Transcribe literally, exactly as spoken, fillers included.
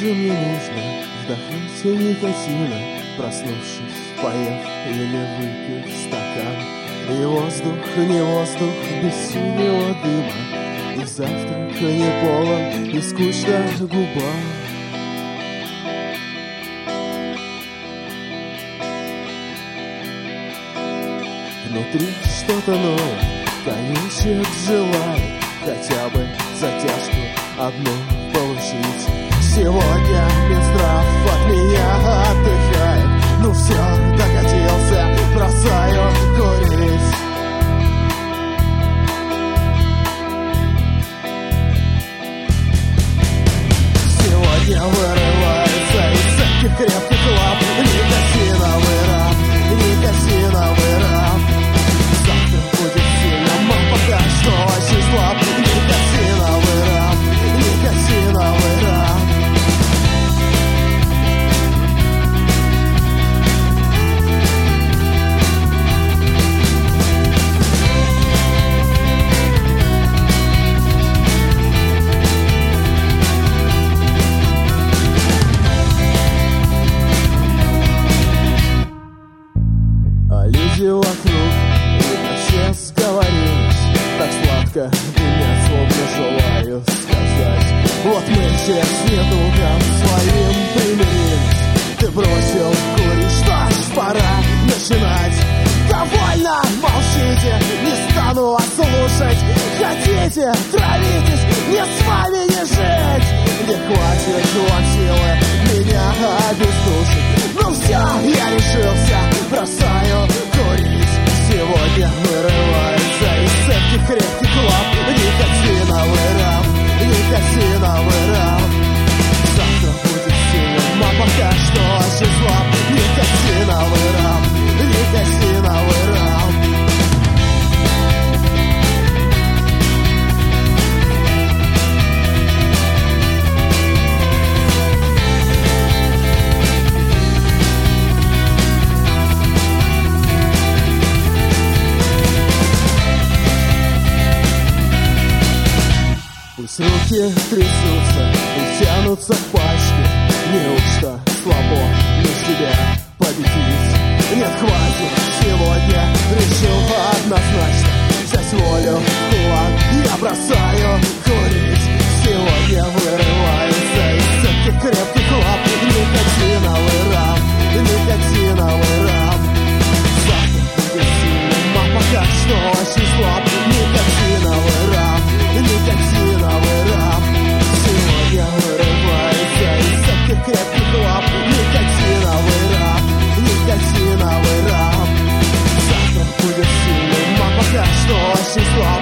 же мне нужно вдохнуть никотина, проснувшись, поев или выпив стакан. И воздух, не воздух без синего дыма, и завтрак не полон, и скучная губа. Внутри что-то новое, конечек желает хотя бы затяжку одну получить. Сегодня Минздрав от меня отдыхает. Ну все, докатился, бросаю курить. Сегодня вырывается из всяких крепких лап никотиновый раб, никотиновый раб. Завтра будет сильно, а пока что очень слаб. Никотиновый раб, никотиновый раб. Люди вокруг, видно, все сговорились. Так сладко дымят, словно желаю сказать: вот мы все с недугом своим примирились. Ты бросил курить, что ж, пора начинать. Довольно, молчите, не стану вас слушать. Хотите, травитесь, мне с вами не жить. Не хватит вам силы меня обездушить. Ну все, я решился, бросаю курить. Сегодня вырывается из цепких крепких лап никотиновый раб, никотиновый раб. Завтра будет сильным, а пока что очень слаб. Никотиновый раб, никотиновый раб. Пусть руки трясутся и тянутся к пачке. Неужто слабо мне себя победить? Нет, хватит, сегодня решил однозначно взять волю в кулак. Я бросаю курить. Сегодня вырывается из цепких крепких лап никотиновый раб, никотиновый раб. Завтра будет сильным, а пока что очень слаб. Никотиновый раб, никотиновый раб. Сегодня вырывается из цепких крепких лап никотиновый раб, никотиновый раб. Завтра будет сильным, а пока что очень слаб.